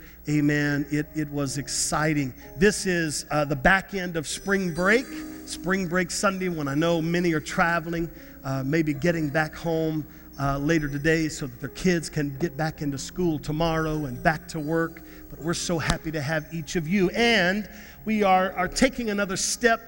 amen, it was exciting. This is the back end of spring break Sunday, when I know many are traveling, maybe getting back home later today so that their kids can get back into school tomorrow and back to work. But we're so happy to have each of you. And we are taking another step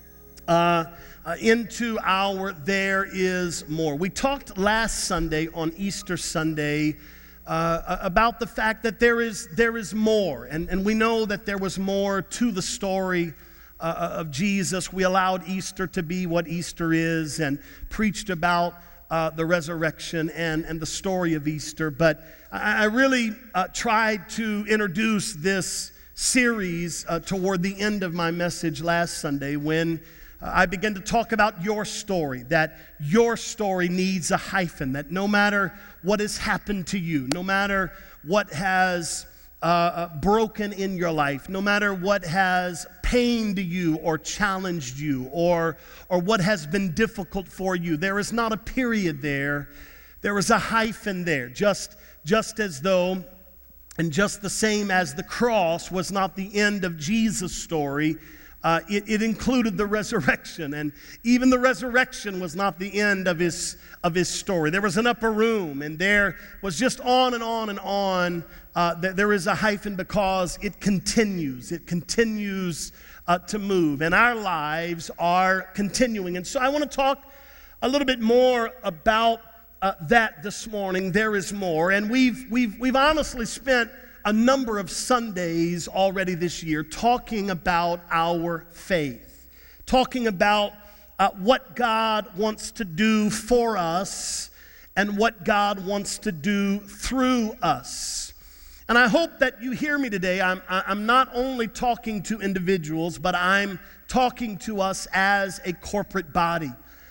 into our There Is More. We talked last Sunday, on Easter Sunday, about the fact that there is more. And we know that there was more to the story of Jesus. We allowed Easter to be what Easter is and preached about the resurrection and the story of Easter. But I really tried to introduce this series toward the end of my message last Sunday when I began to talk about your story, that your story needs a hyphen, that no matter what has happened to you, no matter what has broken in your life, no matter what has pained you or challenged you or what has been difficult for you, there is not a period there. There is a hyphen there, just as though, and just the same as the cross was not the end of Jesus' story, it included the resurrection, and even the resurrection was not the end of his story. There was an upper room, and there was just on and on and on. There is a hyphen because it continues. It continues to move, and our lives are continuing. And so I want to talk a little bit more about that this morning. There is more, and we've honestly spent a number of Sundays already this year talking about our faith, talking about what God wants to do for us and what God wants to do through us. And I hope that you hear me today. I'm not only talking to individuals, but I'm talking to us as a corporate body.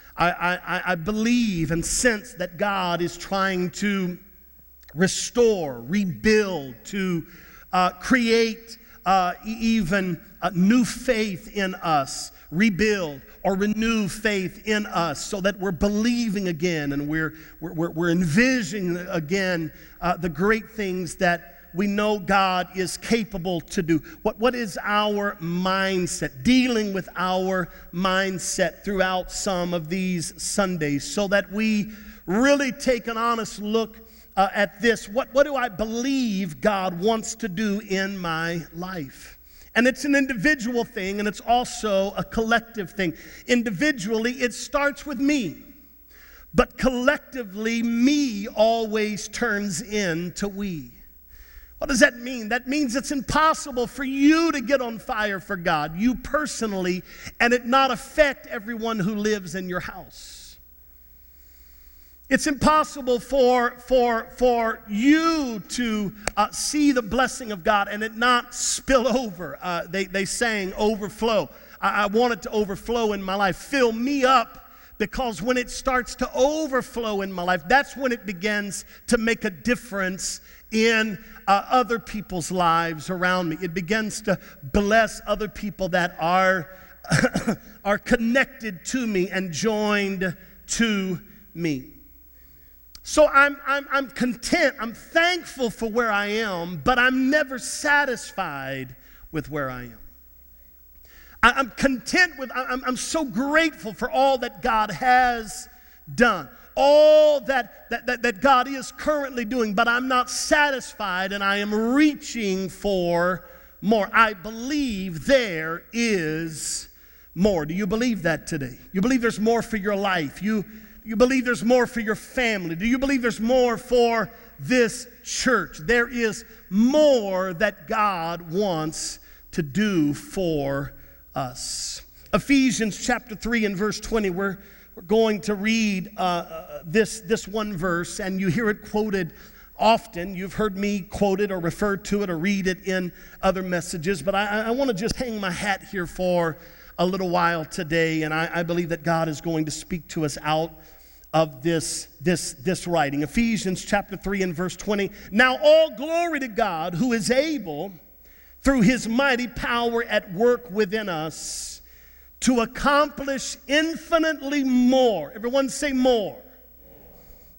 I believe and sense that God is trying to restore, rebuild, to create even new faith in us, rebuild or renew faith in us so that we're believing again and we're envisioning again the great things that we know God is capable to do. What is our mindset? Dealing with our mindset throughout some of these Sundays so that we really take an honest look at this. What do I believe God wants to do in my life? And it's an individual thing, and it's also a collective thing. Individually, it starts with me. But collectively, me always turns into we. What does that mean? That means it's impossible for you to get on fire for God, you personally, and it not affect everyone who lives in your house. It's impossible for you to see the blessing of God and it not spill over. They sang overflow. I want it to overflow in my life. Fill me up, because when it starts to overflow in my life, that's when it begins to make a difference in other people's lives around me. It begins to bless other people that are are connected to me and joined to me. So I'm content, I'm thankful for where I am, but I'm never satisfied with where I am. I'm content with, I'm so grateful for all that God has done, all that God is currently doing, but I'm not satisfied and I am reaching for more. I believe there is more. Do you believe that today? You believe there's more for your life? You believe there's more for your family? Do you believe there's more for this church? There is more that God wants to do for us. Ephesians chapter 3 and verse 20, we're going to read this one verse, and you hear it quoted often. You've heard me quote it or refer to it or read it in other messages, but I want to just hang my hat here for a little while today, and I believe that God is going to speak to us out of this writing. Ephesians chapter 3 and verse 20. Now all glory to God, who is able, through his mighty power at work within us, to accomplish infinitely more. Everyone say more.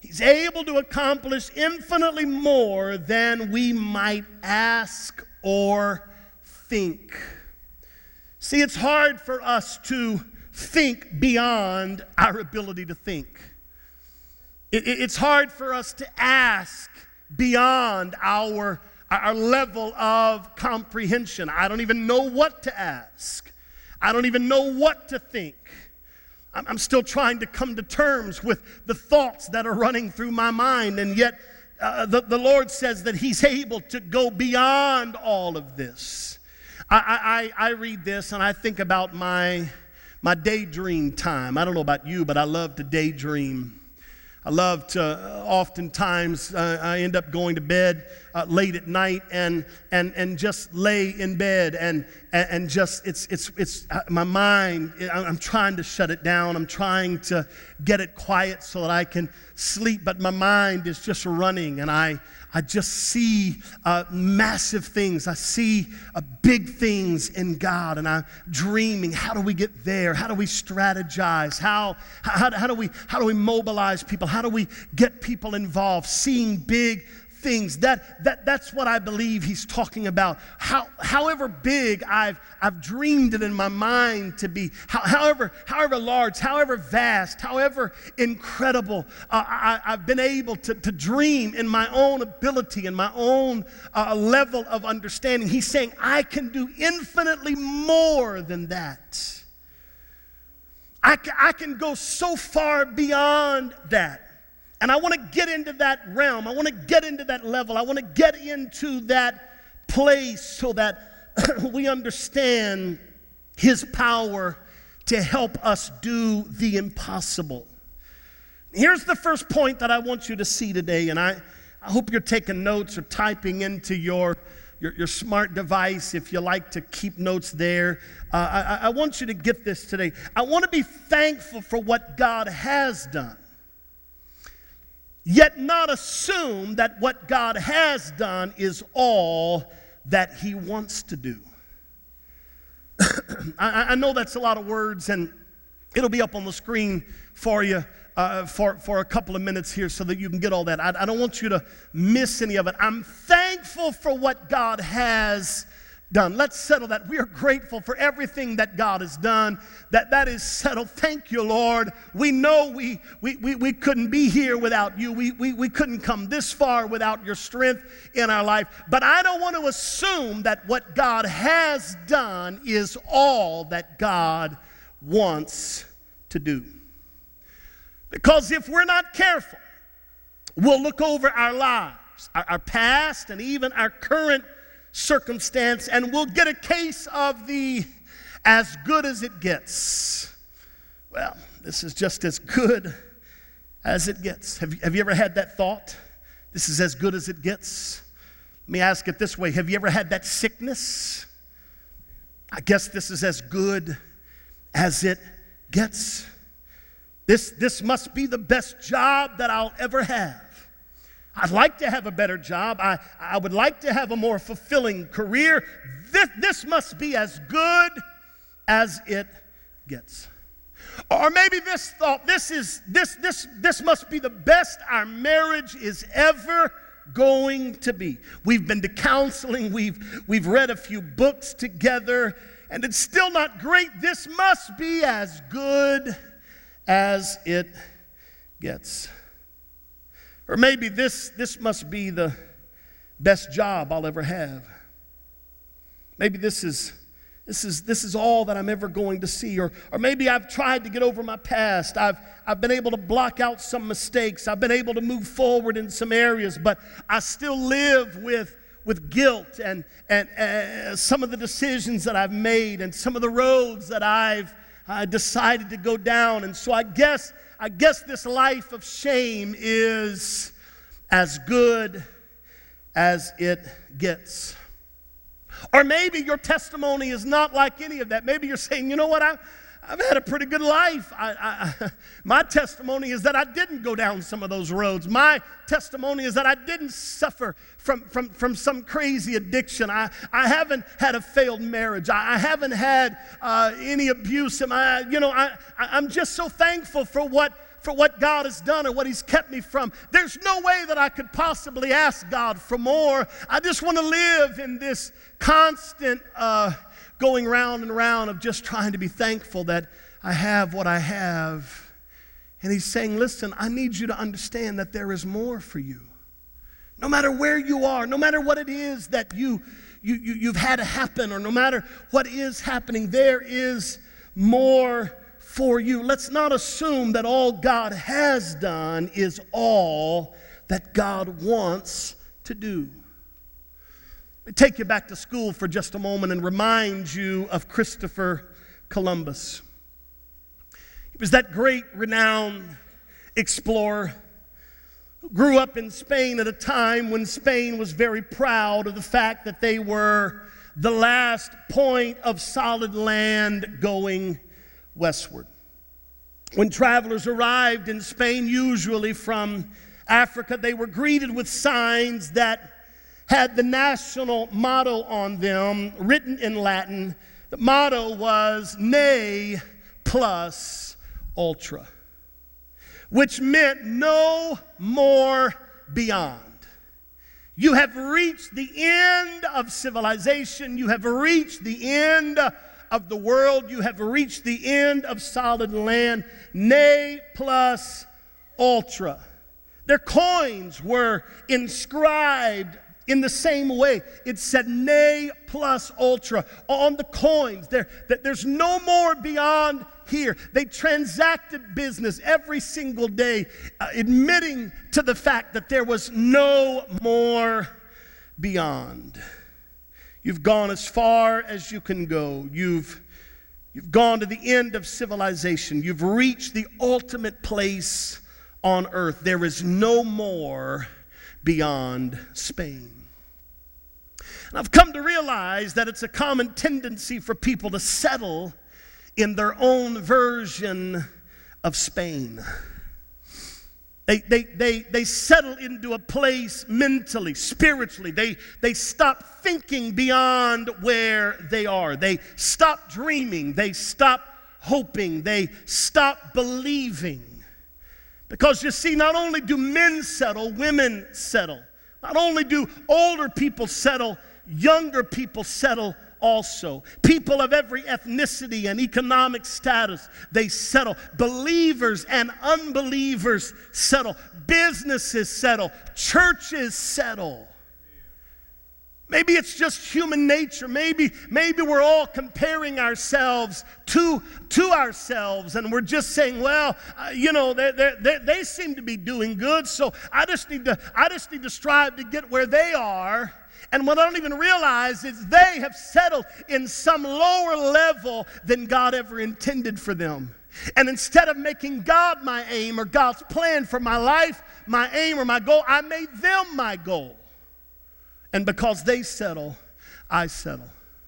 He's able to accomplish infinitely more than we might ask or think. See, it's hard for us to think beyond our ability to think. It's hard for us to ask beyond our level of comprehension. I don't even know what to ask. I don't even know what to think. I'm still trying to come to terms with the thoughts that are running through my mind, and yet the Lord says that He's able to go beyond all of this. I read this and I think about my daydream time. I don't know about you, but I love to daydream. I love to, oftentimes, I end up going to bed late at night and just lay in bed and just, it's my mind, I'm trying to shut it down. I'm trying to get it quiet so that I can sleep, but my mind is just running, and I just see massive things. I see big things in God, and I'm dreaming, how do we get there? How do we strategize? How do we mobilize people? How do we get people involved? Seeing big things. That's what I believe he's talking about. However big I've dreamed it in my mind to be, however large, however vast, however incredible, I've been able to dream in my own ability and my own level of understanding. He's saying, I can do infinitely more than that. I can go so far beyond that. And I want to get into that realm. I want to get into that level. I want to get into that place so that we understand His power to help us do the impossible. Here's the first point that I want you to see today, and I hope you're taking notes or typing into your smart device if you like to keep notes there. I want you to get this today. I want to be thankful for what God has done, yet not assume that what God has done is all that He wants to do. I know that's a lot of words, and it'll be up on the screen for you for a couple of minutes here so that you can get all that. I don't want you to miss any of it. I'm thankful for what God has done. Let's settle that. We are grateful for everything that God has done. That is settled. Thank you, Lord. We know we couldn't be here without you. We couldn't come this far without your strength in our life. But I don't want to assume that what God has done is all that God wants to do. Because if we're not careful, we'll look over our lives, our past, and even our current circumstance, and we'll get a case of the as good as it gets. Well, this is just as good as it gets. Have you ever had that thought? This is as good as it gets. Let me ask it this way. Have you ever had that sickness? I guess this is as good as it gets. This must be the best job that I'll ever have. I'd like to have a better job. I would like to have a more fulfilling career. This must be as good as it gets. Or maybe this thought, this must be the best our marriage is ever going to be. We've been to counseling, we've read a few books together, and it's still not great. This must be as good as it gets. Or maybe this must be the best job I'll ever have. Maybe this is all that I'm ever going to see. Or maybe I've tried to get over my past. I've been able to block out some mistakes. I've been able to move forward in some areas, but I still live with guilt and some of the decisions that I've made and some of the roads that I've decided to go down. And so I guess this life of shame is as good as it gets. Or maybe your testimony is not like any of that. Maybe you're saying, you know what, I've had a pretty good life. My testimony is that I didn't go down some of those roads. My testimony is that I didn't suffer from some crazy addiction. I haven't had a failed marriage. I haven't had any abuse. I'm just so thankful for for what God has done or what he's kept me from. There's no way that I could possibly ask God for more. I just want to live in this constant going round and round of just trying to be thankful that I have what I have. And he's saying, listen, I need you to understand that there is more for you. No matter where you are, no matter what it is that you've had to happen, or no matter what is happening, there is more for you. Let's not assume that all God has done is all that God wants to do. Let me take you back to school for just a moment and remind you of Christopher Columbus. He was that great, renowned explorer who grew up in Spain at a time when Spain was very proud of the fact that they were the last point of solid land going westward. When travelers arrived in Spain, usually from Africa, they were greeted with signs that had the national motto on them, written in Latin. The motto was Ne plus ultra, which meant no more beyond. You have reached the end of civilization. You have reached the end of the world. You have reached the end of solid land. Ne plus ultra. Their coins were inscribed in the same way. It said Ne plus ultra on the coins. There's no more beyond here. They transacted business every single day, admitting to the fact that there was no more beyond. You've gone as far as you can go. You've gone to the end of civilization. You've reached the ultimate place on earth. There is no more beyond Spain. And I've come to realize that it's a common tendency for people to settle in their own version of Spain. They settle into a place mentally, spiritually. They stop thinking beyond where they are. They stop dreaming. They stop hoping. They stop believing. Because you see, not only do men settle, women settle. Not only do older people settle, younger people settle also. People of every ethnicity and economic status, they settle. Believers and unbelievers settle. Businesses settle. Churches settle. Maybe it's just human nature. Maybe we're all comparing ourselves to ourselves, and we're just saying, well, they seem to be doing good, so I just need to strive to get where they are. And what I don't even realize is they have settled in some lower level than God ever intended for them. And instead of making God my aim or God's plan for my life, my aim or my goal, I made them my goal. And because they settle, I settle.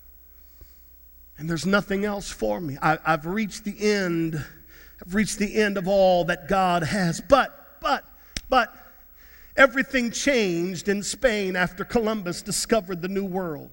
And there's nothing else for me. I've reached the end. I've reached the end of all that God has. But everything changed in Spain after Columbus discovered the New World.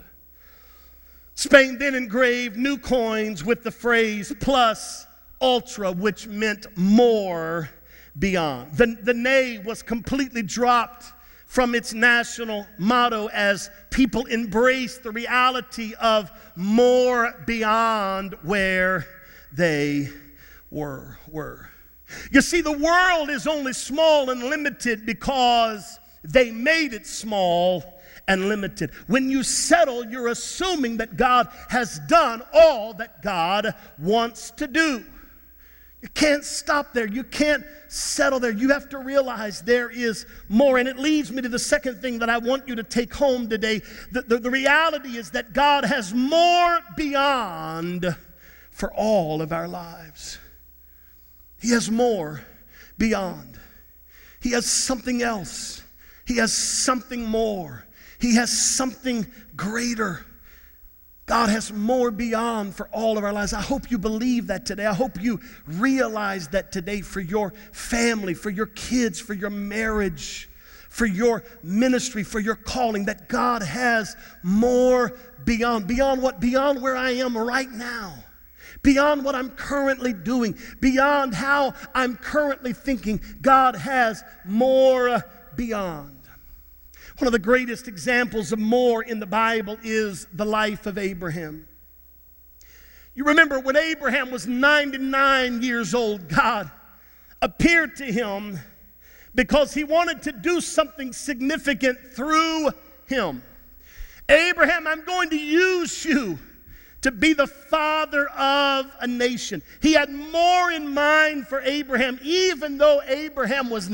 Spain then engraved new coins with the phrase plus ultra, which meant more beyond. The ne was completely dropped from its national motto as people embraced the reality of more beyond where they were. You see, the world is only small and limited because they made it small and limited. When you settle, you're assuming that God has done all that God wants to do. You can't stop there. You can't settle there. You have to realize there is more. And it leads me to the second thing that I want you to take home today. The reality is that God has more beyond for all of our lives. He has more beyond. He has something else. He has something more. He has something greater. God has more beyond for all of our lives. I hope you believe that today. I hope you realize that today for your family, for your kids, for your marriage, for your ministry, for your calling, that God has more beyond. Beyond what? Beyond where I am right now. beyond what I'm currently doing, beyond how I'm currently thinking. God has more beyond. One of the greatest examples of more in the Bible is the life of Abraham. You remember when Abraham was 99 years old, God appeared to him because he wanted to do something significant through him. Abraham, I'm going to use you to be the father of a nation. He had more in mind for Abraham, even though Abraham was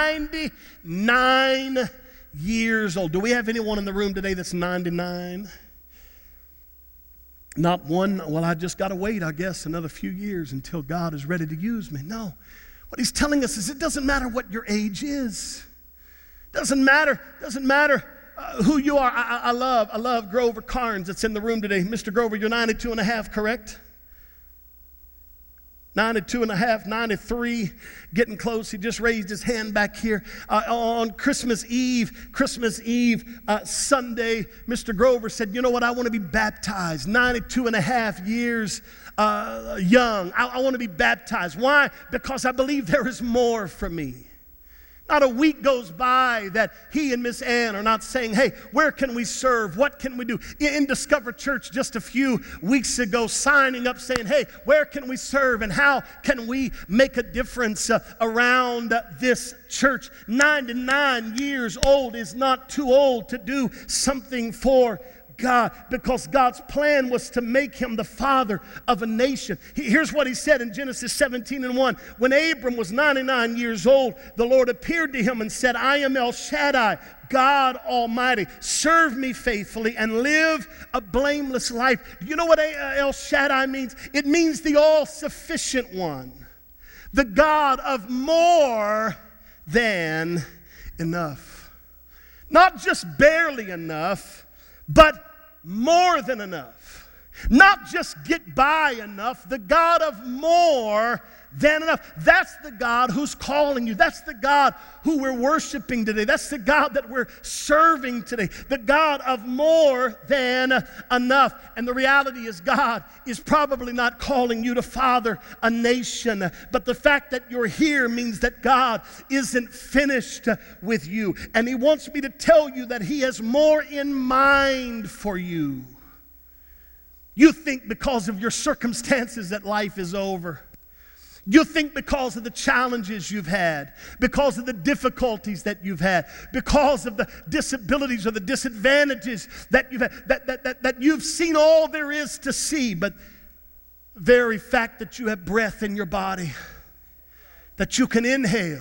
99 years old. Do we have anyone in the room today that's 99? Not one. Well, I just got to wait, I guess, another few years until God is ready to use me. No. What he's telling us is it doesn't matter what your age is. Doesn't matter who you are. I love Grover Carnes that's in the room today. Mr. Grover, you're 92 and a half, correct? 92 and a half, 93, getting close. He just raised his hand back here. On Christmas Eve, Sunday, Mr. Grover said, you know what, I want to be baptized. 92 and a half years young. I want to be baptized. Why? Because I believe there is more for me. Not a week goes by that he and Miss Ann are not saying, hey, where can we serve? What can we do? In Discover Church just a few weeks ago, signing up saying, hey, where can we serve and how can we make a difference around this church? 99 years old is not too old to do something for God, because God's plan was to make him the father of a nation. Here's what he said in Genesis 17:1. When Abram was 99 years old, the Lord appeared to him and said, I am El Shaddai, God Almighty. Serve me faithfully and live a blameless life. Do you know what El Shaddai means? It means the all-sufficient one, the God of more than enough. Not just barely enough, but more than enough. Not just get by enough, the God of more than enough. That's the God who's calling you. That's the God who we're worshiping today. That's the God that we're serving today. The God of more than enough. And the reality is God is probably not calling you to father a nation, but the fact that you're here means that God isn't finished with you. And he wants me to tell you that he has more in mind for you. You think because of your circumstances that life is over. You think because of the challenges you've had, because of the difficulties that you've had, because of the disabilities or the disadvantages that you've had, that you've seen all there is to see. But the very fact that you have breath in your body, that you can inhale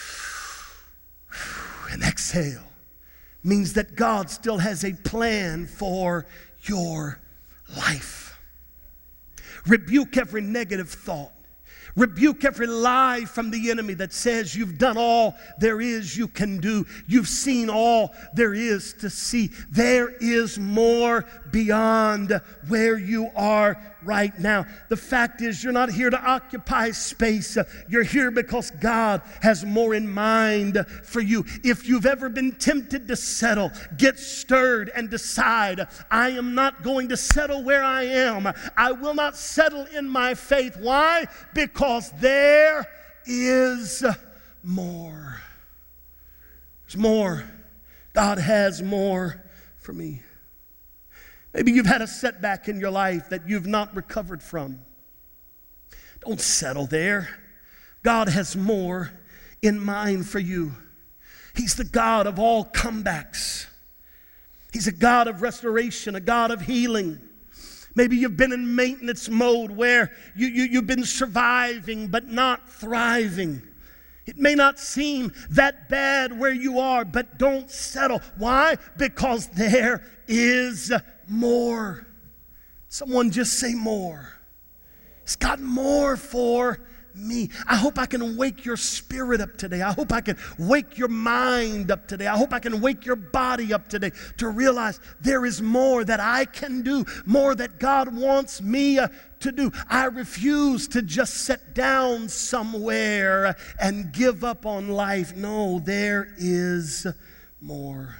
and exhale, means that God still has a plan for your life. Rebuke every negative thought. Rebuke every lie from the enemy that says you've done all there is you can do. You've seen all there is to see. There is more beyond where you are right now. The fact is, you're not here to occupy space. You're here because God has more in mind for you. If you've ever been tempted to settle, get stirred and decide, I am not going to settle where I am. I will not settle in my faith. Why? Because there is more. There's more. God has more for me. Maybe you've had a setback in your life that you've not recovered from. Don't settle there. God has more in mind for you. He's the God of all comebacks. He's a God of restoration, a God of healing. Maybe you've been in maintenance mode where you've been surviving but not thriving. It may not seem that bad where you are, but don't settle. Why? Because there is more. Someone just say more. He's got more for me. I hope I can wake your spirit up today. I hope I can wake your mind up today. I hope I can wake your body up today to realize there is more that I can do, more that God wants me to do. I refuse to just sit down somewhere and give up on life. No, there is more.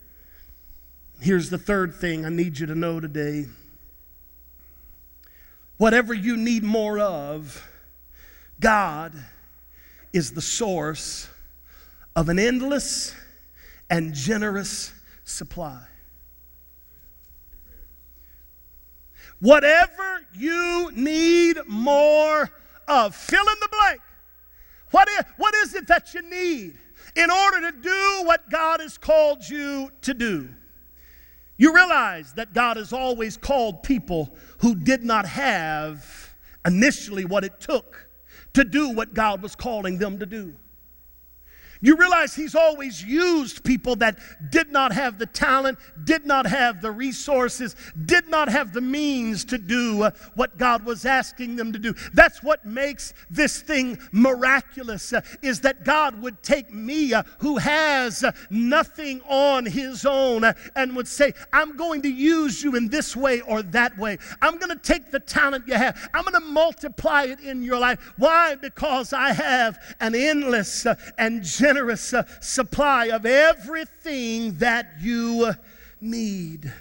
Here's the third thing I need you to know today. Whatever you need more of, God is the source of an endless and generous supply. Whatever you need more of, fill in the blank. What is it that you need in order to do what God has called you to do? You realize that God has always called people who did not have initially what it took to do what God was calling them to do. You realize He's always used people that did not have the talent, did not have the resources, did not have the means to do what God was asking them to do. That's what makes this thing miraculous, is that God would take me, who has nothing on his own, and would say, I'm going to use you in this way or that way. I'm going to take the talent you have. I'm going to multiply it in your life. Why? Because I have an endless and generous supply of everything that you need.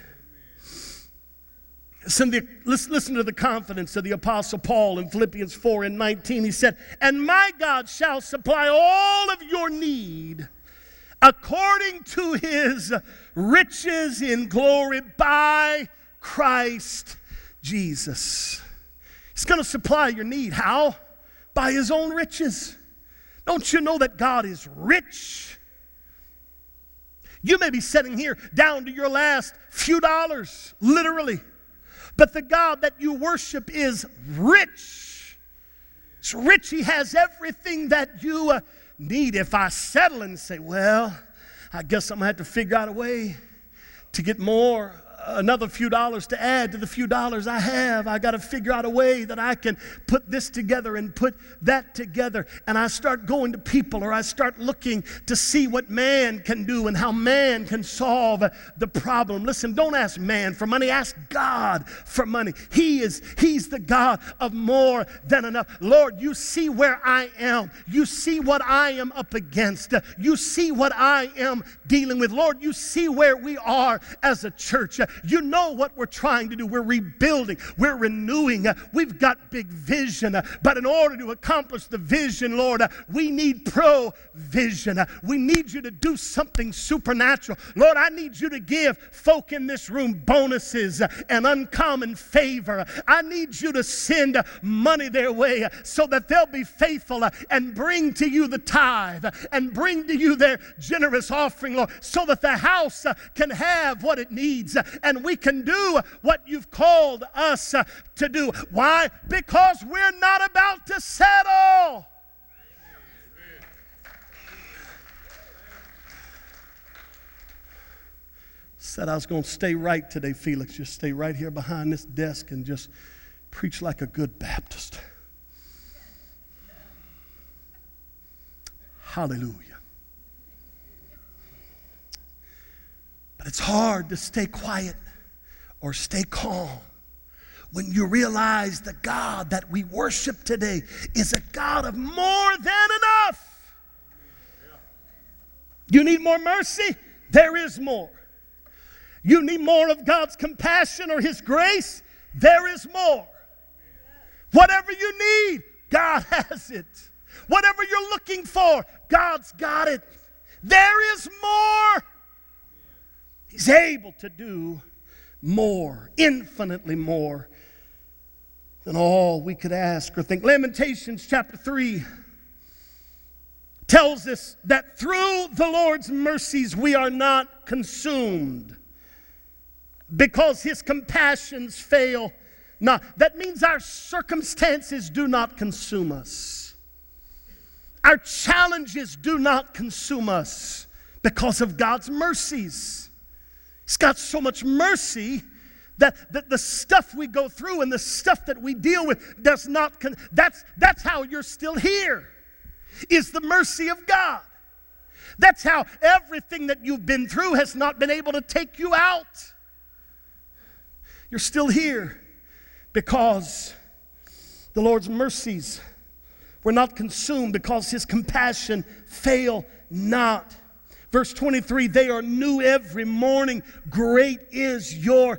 Listen to the confidence of the Apostle Paul in Philippians 4:19. He said, and my God shall supply all of your need according to his riches in glory by Christ Jesus. He's going to supply your need. How? By his own riches. Don't you know that God is rich? You may be sitting here down to your last few dollars, literally. But the God that you worship is rich. It's rich. He has everything that you need. If I settle and say, well, I guess I'm going to have to figure out a way to get more, another few dollars to add to the few dollars I have. I got to figure out a way that I can put this together and put that together. And I start going to people, or I start looking to see what man can do and how man can solve the problem. Listen, don't ask man for money. Ask God for money. He's the God of more than enough. Lord, you see where I am. You see what I am up against. You see what I am dealing with. Lord, you see where we are as a church. You know what we're trying to do. We're rebuilding. We're renewing. We've got big vision. But in order to accomplish the vision, Lord, we need provision. We need you to do something supernatural. Lord, I need you to give folk in this room bonuses and uncommon favor. I need you to send money their way so that they'll be faithful and bring to you the tithe and bring to you their generous offering, Lord, so that the house can have what it needs and we can do what you've called us to do. Why? Because we're not about to settle. Said I was going to stay right today, Felix. Just stay right here behind this desk and just preach like a good Baptist. Hallelujah. But it's hard to stay quiet or stay calm when you realize the God that we worship today is a God of more than enough. You need more mercy? There is more. You need more of God's compassion or his grace? There is more. Whatever you need, God has it. Whatever you're looking for, God's got it. There is more. He's able to do more, infinitely more than all we could ask or think. Lamentations chapter 3 tells us that through the Lord's mercies we are not consumed because his compassions fail not. That means our circumstances do not consume us. Our challenges do not consume us because of God's mercies. He's got so much mercy that the stuff we go through and the stuff that we deal with does not, that's how you're still here, is the mercy of God. That's how everything that you've been through has not been able to take you out. You're still here because the Lord's mercies were not consumed, because his compassion fail not. Verse 23, they are new every morning. Great is your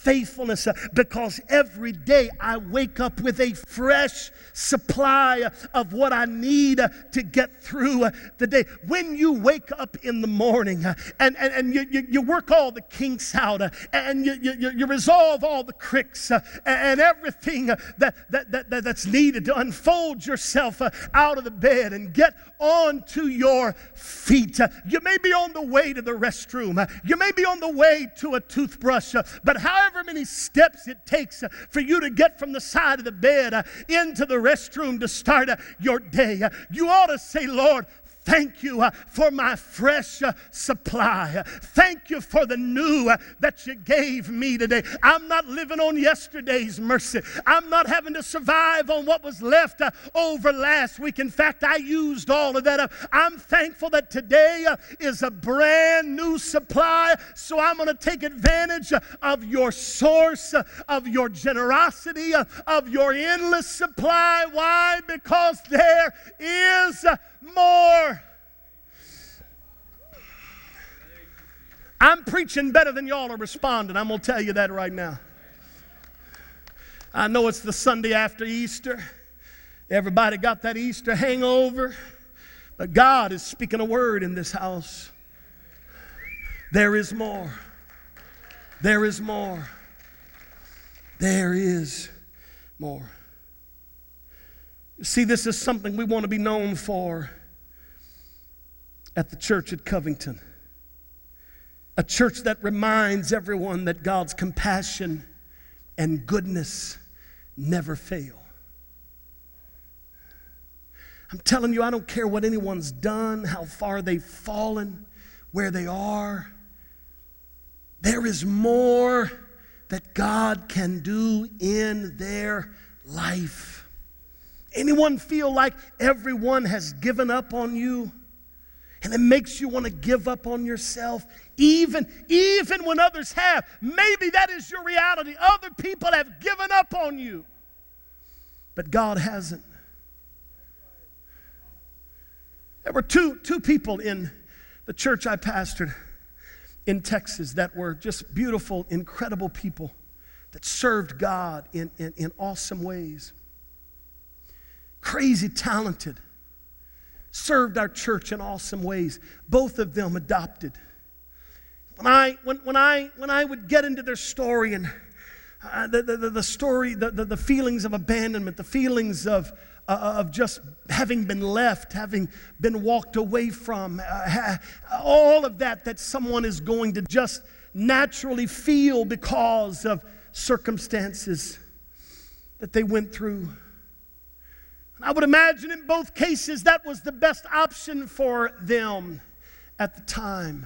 faithfulness, because every day I wake up with a fresh supply of what I need to get through the day. When you wake up in the morning and you work all the kinks out and you resolve all the cricks and everything that's needed to unfold yourself out of the bed and get onto your feet. You may be on the way to the restroom. You may be on the way to a toothbrush. But however many steps it takes for you to get from the side of the bed into the restroom to start your day, you ought to say, Lord, thank you for my fresh supply. Thank you for the new that you gave me today. I'm not living on yesterday's mercy. I'm not having to survive on what was left over last week. In fact, I used all of that up. I'm thankful that today is a brand new supply, so I'm going to take advantage of your source, of your generosity, of your endless supply. Why? Because there is more. I'm preaching better than y'all are responding. I'm going to tell you that right now. I know it's the Sunday after Easter. Everybody got that Easter hangover. But God is speaking a word in this house. There is more. There is more. There is more. You see, this is something we want to be known for at the church at Covington. A church that reminds everyone that God's compassion and goodness never fail. I'm telling you, I don't care what anyone's done, how far they've fallen, where they are. There is more that God can do in their life. Anyone feel like everyone has given up on you? And it makes you want to give up on yourself, even when others have. Maybe that is your reality. Other people have given up on you, but God hasn't. There were two people in the church I pastored in Texas that were just beautiful, incredible people that served God in awesome ways. Crazy talented. Served our church in awesome ways. Both of them adopted. When I would get into their story and the story, the feelings of abandonment, the feelings of just having been left, having been walked away from, all of that someone is going to just naturally feel because of circumstances that they went through. I would imagine in both cases that was the best option for them at the time.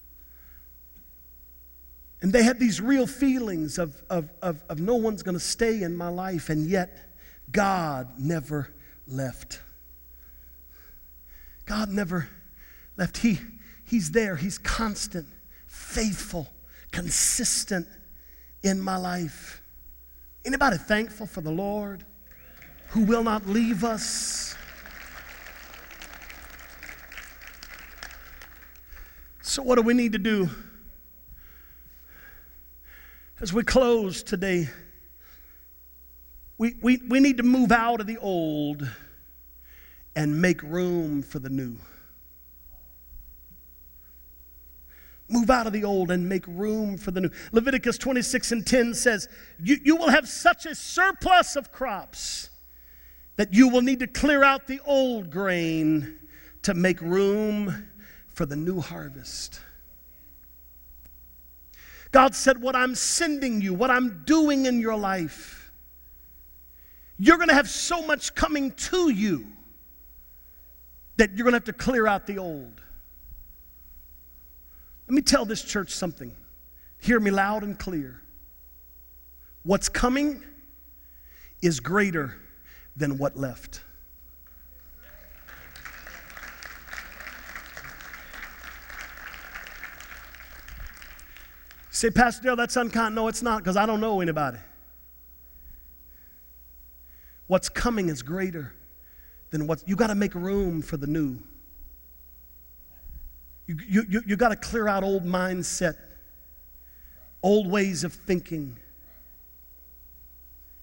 And they had these real feelings of no one's going to stay in my life, and yet God never left. God never left. He's there. He's constant, faithful, consistent in my life. Anybody thankful for the Lord who will not leave us? So what do we need to do as we close today? We need to move out of the old and make room for the new. Move out of the old and make room for the new. Leviticus 26:10 says, you will have such a surplus of crops that you will need to clear out the old grain to make room for the new harvest. God said, what I'm sending you, what I'm doing in your life, you're going to have so much coming to you that you're going to have to clear out the old. Let me tell this church something. Hear me loud and clear. What's coming is greater than what left. Say, Pastor Dale, that's unkind. No, it's not, because I don't know anybody. What's coming is greater than what. You got to make room for the new. You got to clear out old mindset, old ways of thinking.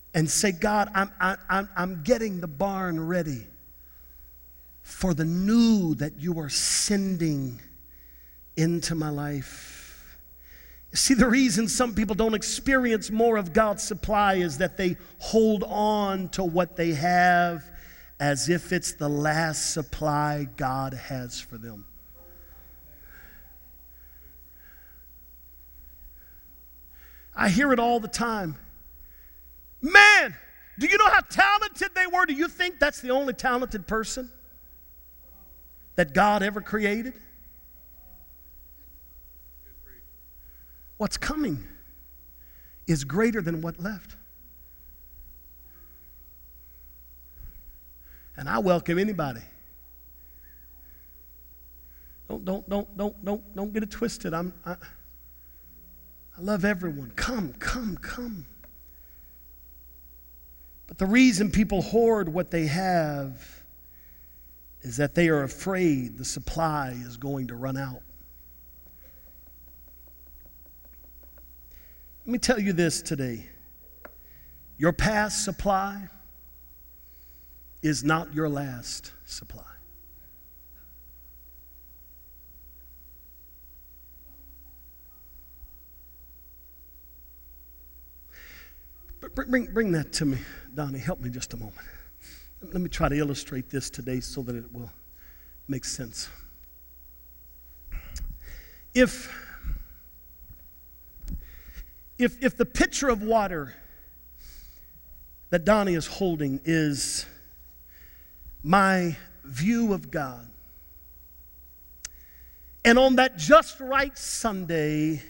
and say, God, I'm getting the barn ready for the new that you are sending into my life. See, the reason some people don't experience more of God's supply is that they hold on to what they have as if it's the last supply God has for them. I hear it all the time. Man, do you know how talented they were? Do you think that's the only talented person that God ever created? What's coming is greater than what left. And I welcome anybody. Don't get it twisted. I love everyone. Come. But the reason people hoard what they have is that they are afraid the supply is going to run out. Let me tell you this today. Your past supply is not your last supply. Bring that to me, Donnie. Help me just a moment. Let me try to illustrate this today so that it will make sense. If the pitcher of water that Donnie is holding is my view of God, and on that just right Sunday,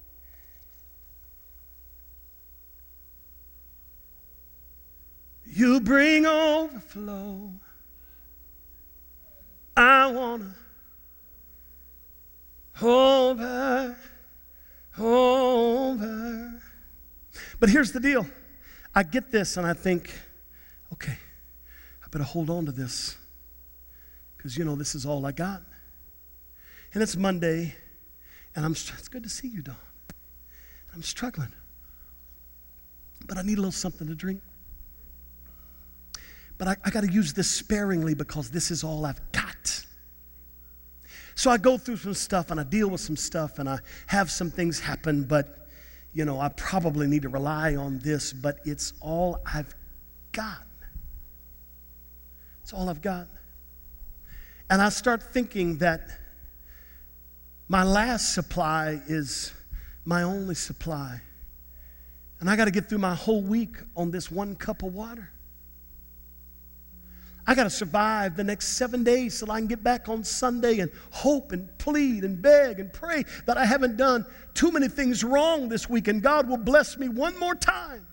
you bring overflow, I want to over. But here's the deal. I get this and I think, okay, I better hold on to this because, this is all I got. And it's Monday, and it's good to see you, Dawn. I'm struggling, but I need a little something to drink. But I got to use this sparingly because this is all I've got. So I go through some stuff and I deal with some stuff and I have some things happen, but, I probably need to rely on this, but it's all I've got. It's all I've got. And I start thinking that my last supply is my only supply. And I got to get through my whole week on this one cup of water. I got to survive the next 7 days till I can get back on Sunday and hope and plead and beg and pray that I haven't done too many things wrong this week and God will bless me one more time.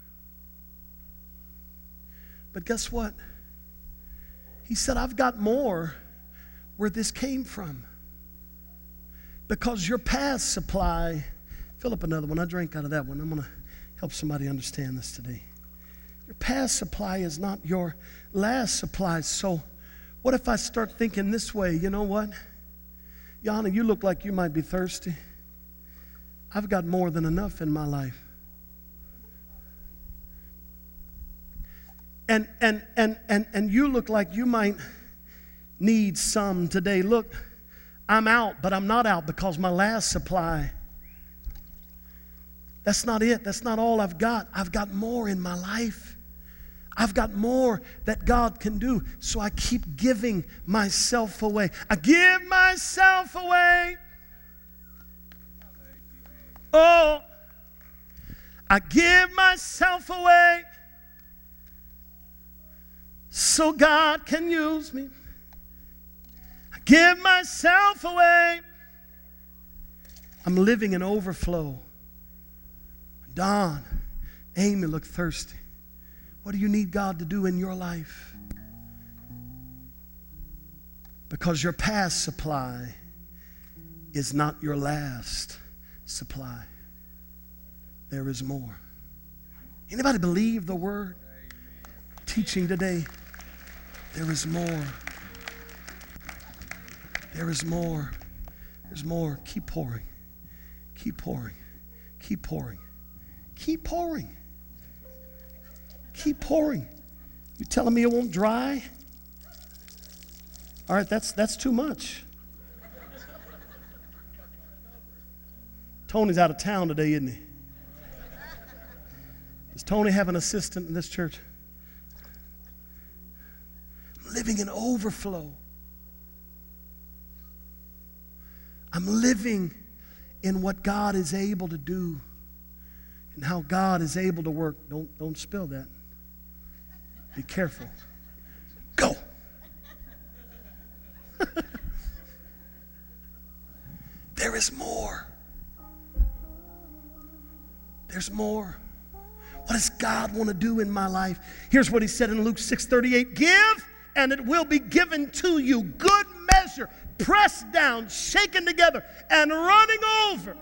But guess what? He said, I've got more where this came from. Because your past supply, fill up another one. I drank out of that one. I'm going to help somebody understand this today. Your past supply is not your last supply. So what if I start thinking this way? You know what? Yana, you look like you might be thirsty. I've got more than enough in my life. And you look like you might need some today. Look, I'm out, but I'm not out because my last supply, that's not it. That's not all I've got. I've got more in my life. I've got more that God can do. So I keep giving myself away. I give myself away. Oh, I give myself away so God can use me. I give myself away. I'm living in overflow. Don, Amy look thirsty. What do you need God to do in your life? Because your past supply is not your last supply. There is more. Anybody believe the word teaching today? There is more. There is more. There's more. Keep pouring. Keep pouring. Keep pouring. Keep pouring. keep pouring. You telling me it won't dry? All right, that's too much. Tony's out of town today, isn't he? Does Tony have an assistant in this church? I'm living in overflow. I'm living in what God is able to do and how God is able to work. Don't spill that. Be careful. Go. There is more. There's more. What does God want to do in my life? Here's what he said in Luke 6:38. Give, and it will be given to you. Good measure, pressed down, shaken together, and running over.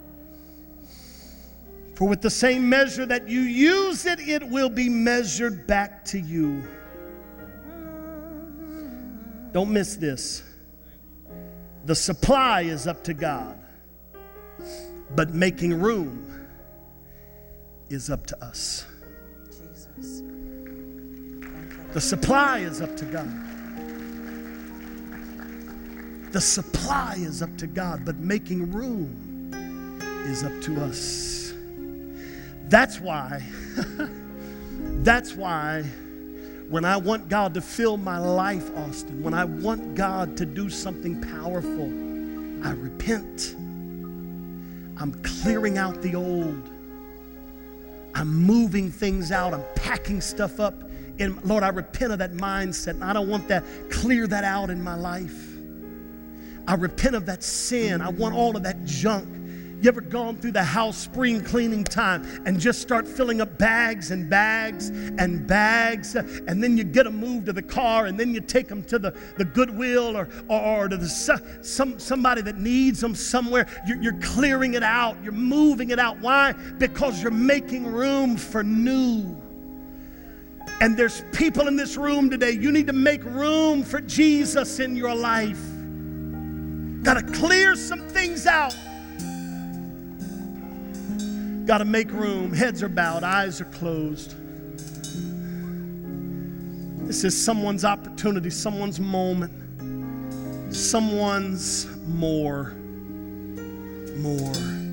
For with the same measure that you use it, it will be measured back to you. Don't miss this. The supply is up to God, but making room is up to us. Jesus. The supply is up to God. The supply is up to God, but making room is up to us. That's why when I want God to fill my life, Austin, when I want God to do something powerful, I repent. I'm clearing out the old. I'm moving things out. I'm packing stuff up. And Lord, I repent of that mindset. And I don't want that. Clear that out in my life. I repent of that sin. I want all of that junk. You ever gone through the house spring cleaning time and just start filling up bags and bags and bags, and then you get them moved to the car, and then you take them to the Goodwill or to somebody that needs them somewhere. You're clearing it out. You're moving it out. Why? Because you're making room for new. And there's people in this room today, you need to make room for Jesus in your life. Got to clear some things out. Got to make room. Heads are bowed, eyes are closed. This is someone's opportunity, someone's moment, someone's more.